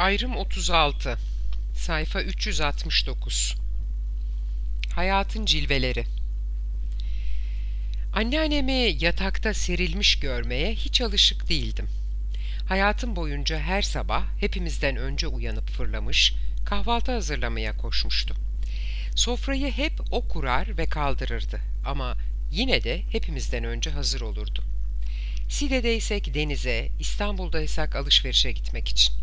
Ayrım 36. Sayfa 369. Hayatın cilveleri. Anneannemi yatakta serilmiş görmeye hiç alışık değildim. Hayatım boyunca her sabah hepimizden önce uyanıp fırlamış, kahvaltı hazırlamaya koşmuştu. Sofrayı hep o kurar ve kaldırırdı ama yine de hepimizden önce hazır olurdu. Side'deysek denize, İstanbul'daysak alışverişe gitmek için.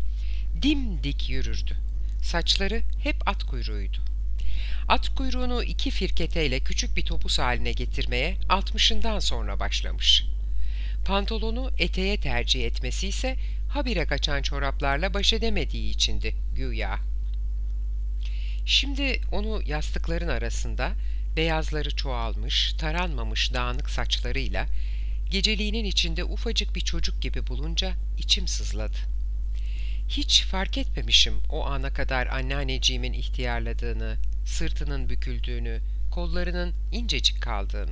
Dimdik yürürdü. Saçları hep at kuyruğuydu. At kuyruğunu iki firketeyle küçük bir topuz haline getirmeye 60'ından sonra başlamış. Pantolonu eteğe tercih etmesi ise habire kaçan çoraplarla baş edemediği içindi güya. Şimdi onu yastıkların arasında beyazları çoğalmış, taranmamış dağınık saçlarıyla geceliğinin içinde ufacık bir çocuk gibi bulunca içim sızladı. Hiç fark etmemişim o ana kadar anneanneciğimin ihtiyarladığını, sırtının büküldüğünü, kollarının incecik kaldığını.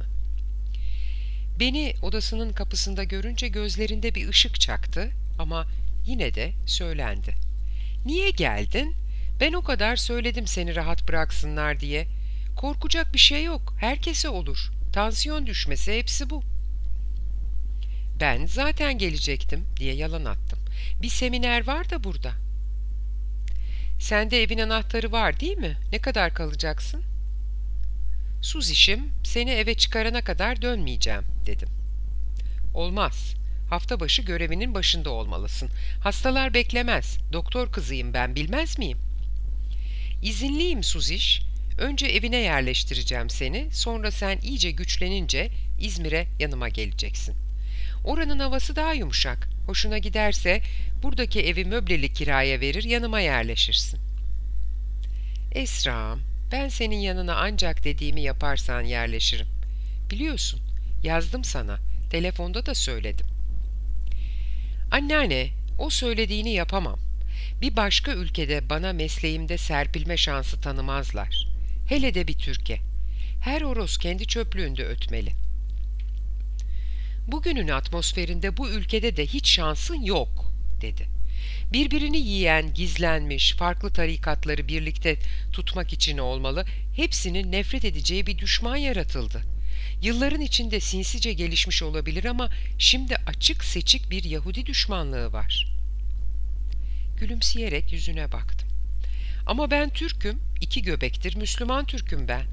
Beni odasının kapısında görünce gözlerinde bir ışık çaktı ama yine de söylendi. "Niye geldin? Ben o kadar söyledim seni rahat bıraksınlar diye. Korkacak bir şey yok, herkese olur. Tansiyon düşmesi hepsi bu." "Ben zaten gelecektim," diye yalan attım. "Bir seminer var da burada." "Sende evin anahtarı var değil mi? Ne kadar kalacaksın?" "Suzişim, seni eve çıkarana kadar dönmeyeceğim," dedim. "Olmaz. Hafta başı görevinin başında olmalısın. Hastalar beklemez. Doktor kızıyım ben, bilmez miyim?" "İzinliyim Suziş. Önce evine yerleştireceğim seni. Sonra sen iyice güçlenince İzmir'e yanıma geleceksin. Oranın havası daha yumuşak. Hoşuna giderse buradaki evi möbleli kiraya verir yanıma yerleşirsin." "Esra'm, ben senin yanına ancak dediğimi yaparsan yerleşirim. Biliyorsun, yazdım sana, telefonda da söyledim." "Anneanne, o söylediğini yapamam. Bir başka ülkede bana mesleğimde serpilme şansı tanımazlar. Hele de bir Türkiye. Her horoz kendi çöplüğünde ötmeli. Bugünün atmosferinde bu ülkede de hiç şansın yok," dedi. "Birbirini yiyen, gizlenmiş, farklı tarikatları birlikte tutmak için olmalı, hepsinin nefret edeceği bir düşman yaratıldı. Yılların içinde sinsice gelişmiş olabilir ama şimdi açık seçik bir Yahudi düşmanlığı var." Gülümseyerek yüzüne baktım. "Ama ben Türk'üm, iki göbektir Müslüman Türk'üm ben."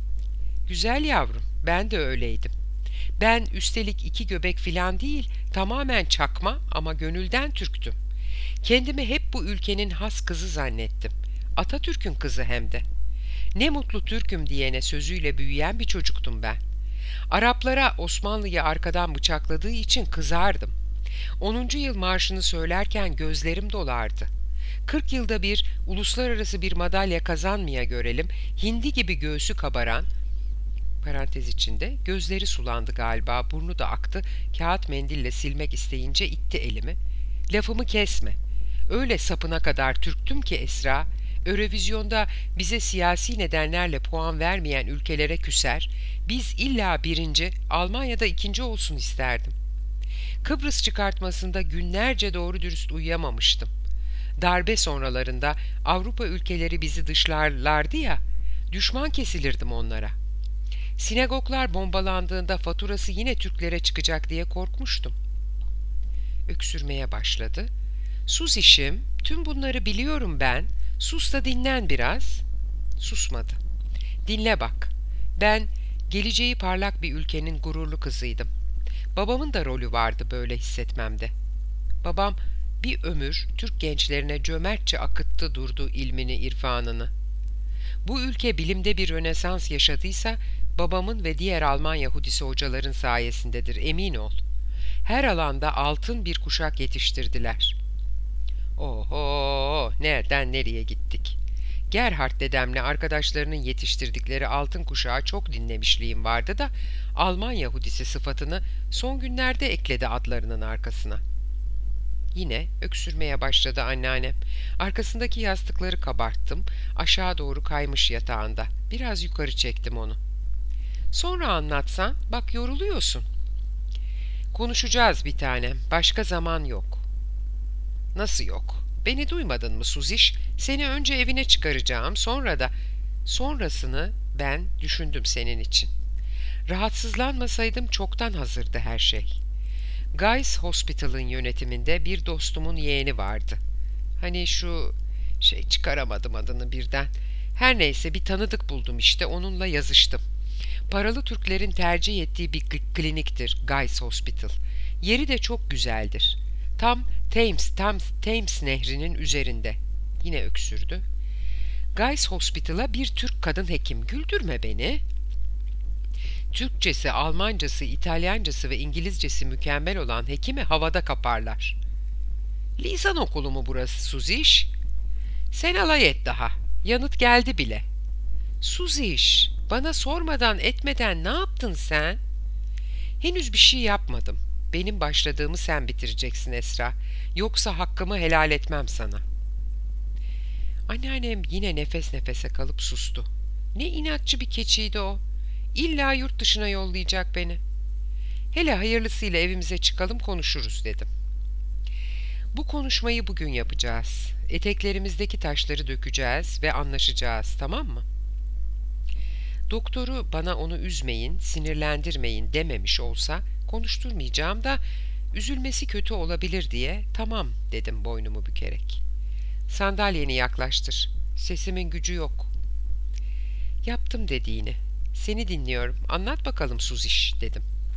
"Güzel yavrum, ben de öyleydim. Ben üstelik iki göbek filan değil, tamamen çakma ama gönülden Türktüm. Kendimi hep bu ülkenin has kızı zannettim. Atatürk'ün kızı hem de. Ne mutlu Türk'üm diyene sözüyle büyüyen bir çocuktum ben. Araplara Osmanlı'yı arkadan bıçakladığı için kızardım. 10. yıl marşını söylerken gözlerim dolardı. 40 yılda bir uluslararası bir madalya kazanmaya görelim, hindi gibi göğsü kabaran, parantez içinde, gözleri sulandı galiba, burnu da aktı, kağıt mendille silmek isteyince itti elimi. "Lafımı kesme. Öyle sapına kadar Türktüm ki Esra, Eurovizyonda bize siyasi nedenlerle puan vermeyen ülkelere küser, biz illa birinci, Almanya'da ikinci olsun isterdim. Kıbrıs çıkartmasında günlerce doğru dürüst uyuyamamıştım. Darbe sonralarında Avrupa ülkeleri bizi dışlarlardı ya, düşman kesilirdim onlara. Sinagoglar bombalandığında faturası yine Türklere çıkacak diye korkmuştum." Öksürmeye başladı. "Sus işim, tüm bunları biliyorum ben. Sus da dinlen biraz." Susmadı. "Dinle bak. Ben geleceği parlak bir ülkenin gururlu kızıydım. Babamın da rolü vardı böyle hissetmemde. Babam bir ömür Türk gençlerine cömertçe akıttı durdu ilmini, irfanını. Bu ülke bilimde bir rönesans yaşadıysa babamın ve diğer Alman Yahudisi hocaların sayesindedir, emin ol. Her alanda altın bir kuşak yetiştirdiler." Oho, nereden nereye gittik? Gerhard dedemle arkadaşlarının yetiştirdikleri altın kuşağı çok dinlemişliğim vardı da Alman Yahudisi sıfatını son günlerde ekledi adlarının arkasına. Yine öksürmeye başladı anneannem. Arkasındaki yastıkları kabarttım. Aşağı doğru kaymış yatağında. Biraz yukarı çektim onu. "Sonra anlatsan, bak yoruluyorsun." "Konuşacağız bir tanem. Başka zaman yok." "Nasıl yok?" Beni duymadın mı Suziş? Seni önce evine çıkaracağım, sonra da... Sonrasını ben düşündüm senin için. Rahatsızlanmasaydım çoktan hazırdı her şey. Guy's Hospital'ın yönetiminde bir dostumun yeğeni vardı. Hani şu çıkaramadım adını birden. Her neyse bir tanıdık buldum işte onunla yazıştım. Paralı Türklerin tercih ettiği bir kliniktir Guy's Hospital. Yeri de çok güzeldir. Tam Thames nehrinin üzerinde. Yine öksürdü. Guy's Hospital'a bir Türk kadın hekim, güldürme beni. Türkçesi, Almancası, İtalyancası ve İngilizcesi mükemmel olan hekimi havada kaparlar. Lisan okulu mu burası Suziş? Sen alay et daha. Yanıt geldi bile. Suziş, bana sormadan etmeden ne yaptın sen? Henüz bir şey yapmadım. Benim başladığımı sen bitireceksin Esra. Yoksa hakkımı helal etmem sana. Anneannem yine nefes nefese kalıp sustu. Ne inatçı bir keçiydi o. İlla yurt dışına yollayacak beni. Hele hayırlısıyla evimize çıkalım konuşuruz dedim. Bu konuşmayı bugün yapacağız. Eteklerimizdeki taşları dökeceğiz ve anlaşacağız, tamam mı? Doktoru bana onu üzmeyin, sinirlendirmeyin dememiş olsa konuşturmayacağım da üzülmesi kötü olabilir diye tamam dedim boynumu bükerek. Sandalyeni yaklaştır. Sesimin gücü yok. Yaptım dediğini. Seni dinliyorum. Anlat bakalım Suziş dedim.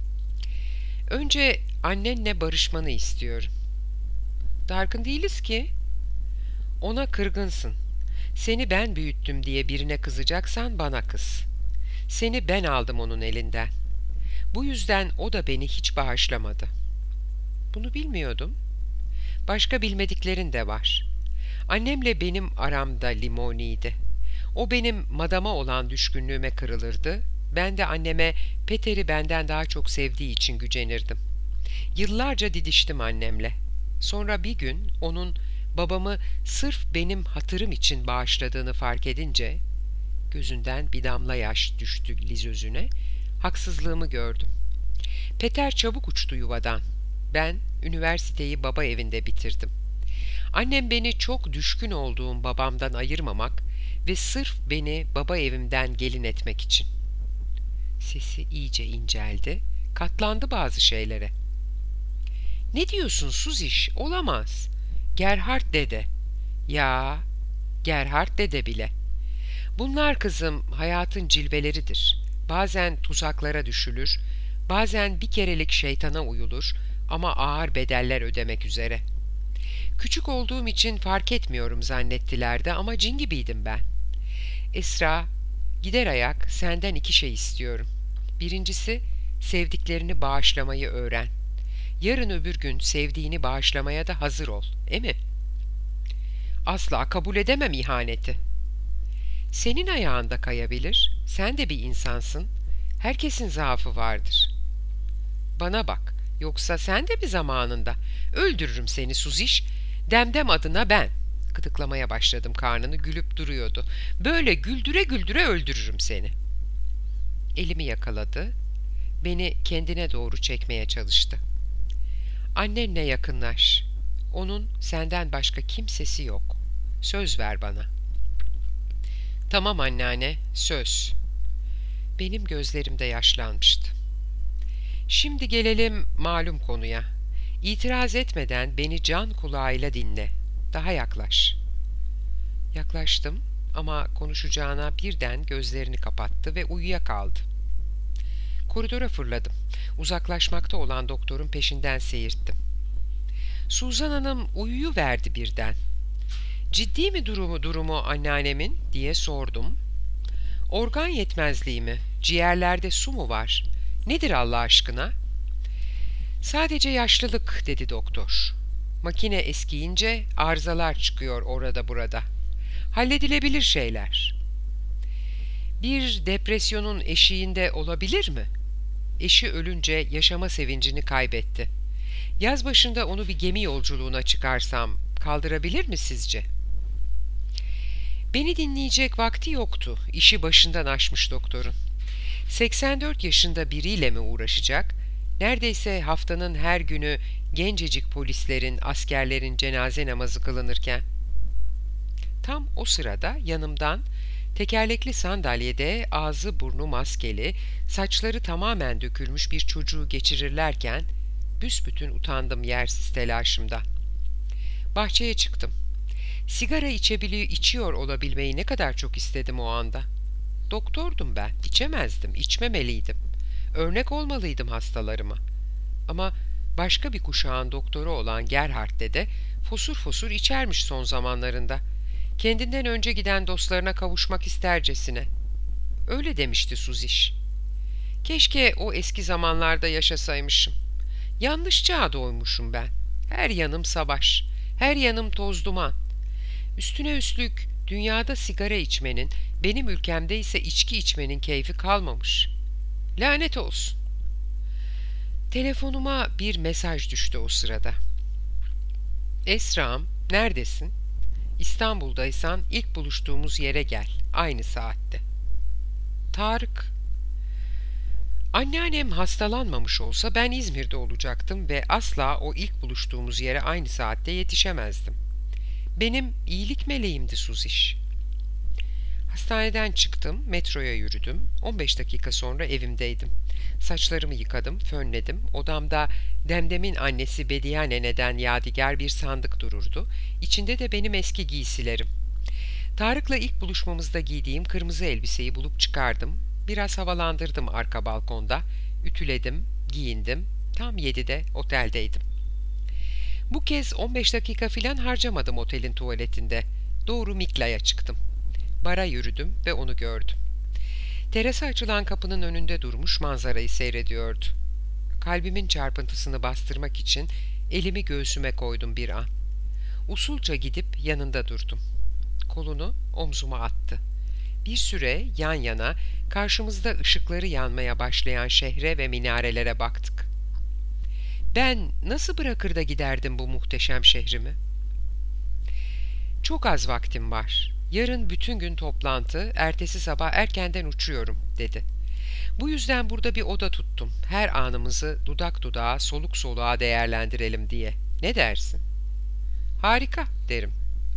Önce annenle barışmanı istiyorum. Dargın değiliz ki. Ona kırgınsın. Seni ben büyüttüm diye birine kızacaksan bana kız. Seni ben aldım onun elinden. Bu yüzden o da beni hiç bağışlamadı. Bunu bilmiyordum. Başka bilmediklerin de var. Annemle benim aramda limoniydi. O benim madama olan düşkünlüğüme kırılırdı. Ben de anneme Peter'i benden daha çok sevdiği için gücenirdim. Yıllarca didiştim annemle. Sonra bir gün onun babamı sırf benim hatırım için bağışladığını fark edince gözünden bir damla yaş düştü Lizözüne. Haksızlığımı gördüm. Peter çabuk uçtu yuvadan. Ben üniversiteyi baba evinde bitirdim. Annem beni çok düşkün olduğum babamdan ayırmamak ve sırf beni baba evimden gelin etmek için. Sesi iyice inceldi, katlandı bazı şeylere. Ne diyorsun Suziş? Olamaz. Gerhard dede. Ya, Gerhard dede bile. Bunlar kızım hayatın cilveleridir. Bazen tuzaklara düşülür, bazen bir kerelik şeytana uyulur ama ağır bedeller ödemek üzere. Küçük olduğum için fark etmiyorum zannettiler de ama cin gibiydim ben. Esra, gider ayak senden 2 şey istiyorum. Birincisi, sevdiklerini bağışlamayı öğren. Yarın öbür gün sevdiğini bağışlamaya da hazır ol, mi? Asla kabul edemem ihaneti. Senin ayağında kayabilir, sen de bir insansın. Herkesin zaafı vardır. Bana bak, yoksa sen de mi zamanında? Öldürürüm seni Suziş, Demdem adına ben. Gıdıklamaya başladım karnını, gülüp duruyordu. Böyle güldüre güldüre öldürürüm seni. Elimi yakaladı, beni kendine doğru çekmeye çalıştı. Annenle yakınlaş. Onun senden başka kimsesi yok. Söz ver bana. Tamam anneanne, söz. Benim gözlerimde yaşlanmıştı. Şimdi gelelim malum konuya. İtiraz etmeden beni can kulağıyla dinle. Daha yaklaş. Yaklaştım ama konuşacağına birden gözlerini kapattı ve uyuyakaldı. Koridora fırladım. Uzaklaşmakta olan doktorun peşinden seyirttim. Suzan Hanım uyuyuverdi birden. Ciddi mi durumu anneannemin diye sordum. Organ yetmezliği mi? Ciğerlerde su mu var? Nedir Allah aşkına? Sadece yaşlılık dedi doktor. Makine eskiyince arızalar çıkıyor orada burada. Halledilebilir şeyler. Bir depresyonun eşiğinde olabilir mi? Eşi ölünce yaşama sevincini kaybetti. Yaz başında onu bir gemi yolculuğuna çıkarsam kaldırabilir mi sizce? Beni dinleyecek vakti yoktu. İşi başından aşmış doktorun. 84 yaşında biriyle mi uğraşacak? Neredeyse haftanın her günü gencecik polislerin, askerlerin cenaze namazı kılınırken. Tam o sırada yanımdan tekerlekli sandalyede ağzı burnu maskeli, saçları tamamen dökülmüş bir çocuğu geçirirlerken büsbütün utandım yersiz telaşımda. Bahçeye çıktım. Sigara içiyor olabilmeyi ne kadar çok istedim o anda. Doktordum ben, içemezdim, içmemeliydim. Örnek olmalıydım hastalarıma. Ama başka bir kuşağın doktoru olan Gerhard dede fosur fosur içermiş son zamanlarında. Kendinden önce giden dostlarına kavuşmak istercesine. Öyle demişti Suziş. Keşke o eski zamanlarda yaşasaymışım. Yanlış çağa doğmuşum ben. Her yanım savaş, her yanım toz duman. Üstüne üstlük dünyada sigara içmenin, benim ülkemde ise içki içmenin keyfi kalmamış. Lanet olsun. Telefonuma bir mesaj düştü o sırada. Esra'm, neredesin? İstanbul'daysan ilk buluştuğumuz yere gel, aynı saatte. Tarık. Anneannem hastalanmamış olsa ben İzmir'de olacaktım ve asla o ilk buluştuğumuz yere aynı saatte yetişemezdim. Benim iyilik meleğimdi Suziş. Hastaneden çıktım, metroya yürüdüm. 15 dakika sonra evimdeydim. Saçlarımı yıkadım, fönledim. Odamda Demdem'in annesi Bediye neneden yadigar bir sandık dururdu. İçinde de benim eski giysilerim. Tarık'la ilk buluşmamızda giydiğim kırmızı elbiseyi bulup çıkardım. Biraz havalandırdım arka balkonda. Ütüledim, giyindim. Tam 7'de oteldeydim. Bu kez 15 dakika filan harcamadım otelin tuvaletinde. Doğru Mikla'ya çıktım. Bara yürüdüm ve onu gördüm. Terasa açılan kapının önünde durmuş manzarayı seyrediyordu. Kalbimin çarpıntısını bastırmak için elimi göğsüme koydum bir an. Usulca gidip yanında durdum. Kolunu omzuma attı. Bir süre yan yana karşımızda ışıkları yanmaya başlayan şehre ve minarelere baktık. Ben nasıl bırakır da giderdim bu muhteşem şehrimi? Çok az vaktim var. Yarın bütün gün toplantı, ertesi sabah erkenden uçuyorum, dedi. Bu yüzden burada bir oda tuttum. Her anımızı dudak dudağa, soluk soluğa değerlendirelim diye. Ne dersin? Harika, derim.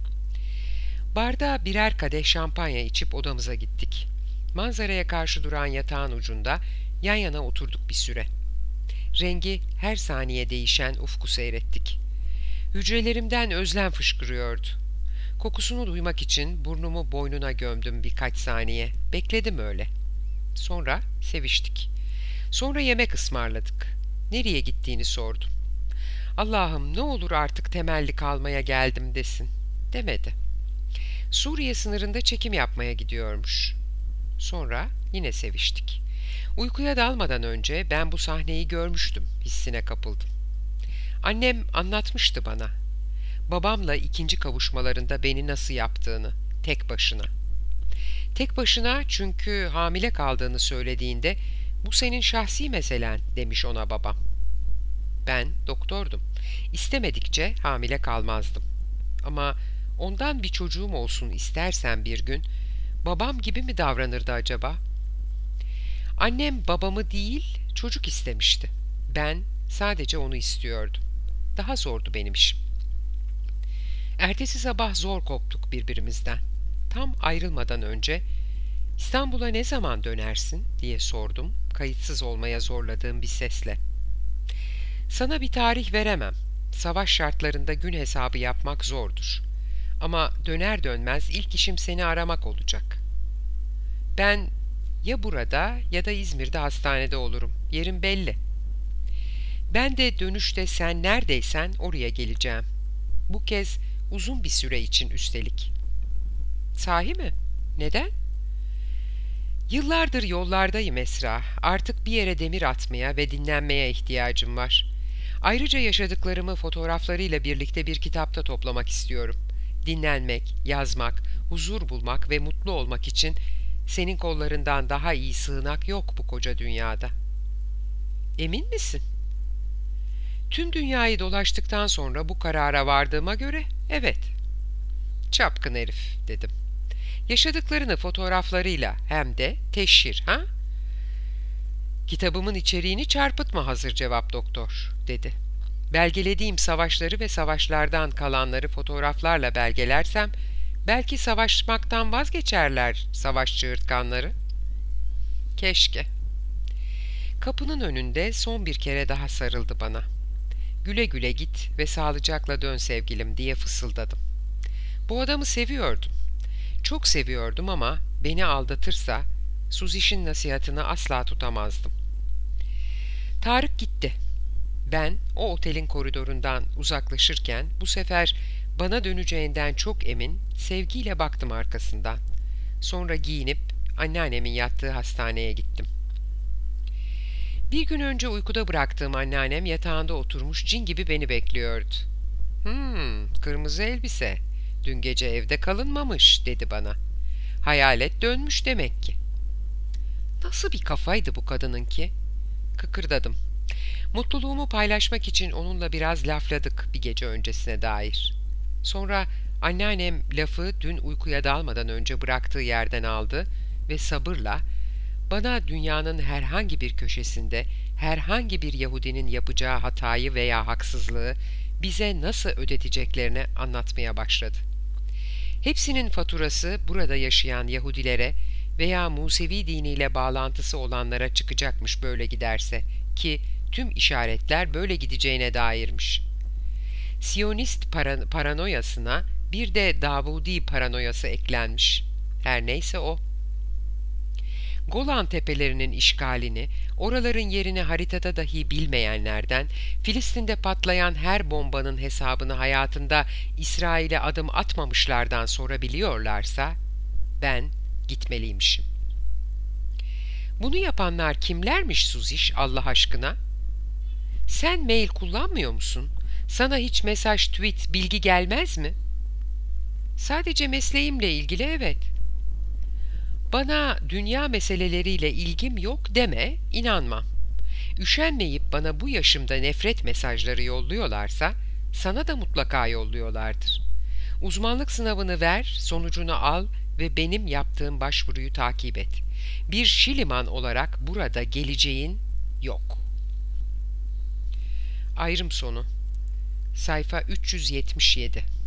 Barda birer kadeh şampanya içip odamıza gittik. Manzaraya karşı duran yatağın ucunda yan yana oturduk bir süre. Rengi her saniye değişen ufku seyrettik. Hücrelerimden özlem fışkırıyordu. Kokusunu duymak için burnumu boynuna gömdüm birkaç saniye. Bekledim öyle. Sonra seviştik. Sonra yemek ısmarladık. Nereye gittiğini sordum. Allah'ım ne olur artık temelli kalmaya geldim desin. Demedi. Suriye sınırında çekim yapmaya gidiyormuş. Sonra yine seviştik. Uykuya dalmadan önce ben bu sahneyi görmüştüm, hissine kapıldım. Annem anlatmıştı bana. Babamla ikinci kavuşmalarında beni nasıl yaptığını, tek başına. Tek başına çünkü hamile kaldığını söylediğinde bu senin şahsi meselen demiş ona babam. Ben doktordum. İstemedikçe hamile kalmazdım. Ama ondan bir çocuğum olsun istersen bir gün babam gibi mi davranırdı acaba? Annem babamı değil çocuk istemişti. Ben sadece onu istiyordum. Daha zordu benim işim. Ertesi sabah zor koptuk birbirimizden. Tam ayrılmadan önce İstanbul'a ne zaman dönersin diye sordum, kayıtsız olmaya zorladığım bir sesle. Sana bir tarih veremem. Savaş şartlarında gün hesabı yapmak zordur. Ama döner dönmez ilk işim seni aramak olacak. Ben ya burada ya da İzmir'de hastanede olurum. Yerim belli. Ben de dönüşte sen neredeysen oraya geleceğim. Bu kez uzun bir süre için üstelik. Sahi mi? Neden? Yıllardır yollardayım Esra. Artık bir yere demir atmaya ve dinlenmeye ihtiyacım var. Ayrıca yaşadıklarımı fotoğraflarıyla birlikte bir kitapta toplamak istiyorum. Dinlenmek, yazmak, huzur bulmak ve mutlu olmak için senin kollarından daha iyi sığınak yok bu koca dünyada. Emin misin? Tüm dünyayı dolaştıktan sonra bu karara vardığıma göre evet. Çapkın herif dedim. Yaşadıklarını fotoğraflarıyla hem de teşhir ha? Kitabımın içeriğini çarpıtma hazır cevap doktor, dedi. Belgelediğim savaşları ve savaşlardan kalanları fotoğraflarla belgelersem, belki savaşmaktan vazgeçerler savaş çığırtkanları. Keşke. Kapının önünde son bir kere daha sarıldı bana. Güle güle git ve sağlıcakla dön sevgilim diye fısıldadım. Bu adamı seviyordum. Çok seviyordum ama beni aldatırsa Suziş'in nasihatini asla tutamazdım. Tarık gitti. Ben o otelin koridorundan uzaklaşırken bu sefer bana döneceğinden çok emin sevgiyle baktım arkasından. Sonra giyinip anneannemin yattığı hastaneye gittim. Bir gün önce uykuda bıraktığım anneannem yatağında oturmuş cin gibi beni bekliyordu. Kırmızı elbise. Dün gece evde kalınmamış dedi bana. Hayalet dönmüş demek ki. Nasıl bir kafaydı bu kadınınki? Kıkırdadım. Mutluluğumu paylaşmak için onunla biraz lafladık bir gece öncesine dair. Sonra anneannem lafı dün uykuya dalmadan önce bıraktığı yerden aldı ve sabırla bana dünyanın herhangi bir köşesinde herhangi bir Yahudinin yapacağı hatayı veya haksızlığı bize nasıl ödeteceklerini anlatmaya başladı. Hepsinin faturası burada yaşayan Yahudilere veya Musevi diniyle bağlantısı olanlara çıkacakmış böyle giderse ki tüm işaretler böyle gideceğine dairmiş. Siyonist paranoyasına bir de Davudi paranoyası eklenmiş. Her neyse o. Golan tepelerinin işgalini, oraların yerini haritada dahi bilmeyenlerden, Filistin'de patlayan her bombanın hesabını hayatında İsrail'e adım atmamışlardan sorabiliyorlarsa, ben gitmeliymişim. Bunu yapanlar kimlermiş Suziş Allah aşkına? Sen mail kullanmıyor musun? Sana hiç mesaj, tweet, bilgi gelmez mi? Sadece mesleğimle ilgili evet. Bana dünya meseleleriyle ilgim yok deme, inanmam. Üşenmeyip bana bu yaşımda nefret mesajları yolluyorlarsa, sana da mutlaka yolluyorlardır. Uzmanlık sınavını ver, sonucunu al ve benim yaptığım başvuruyu takip et. Bir Şiliman olarak burada geleceğin yok. Ayrım sonu. Sayfa 377.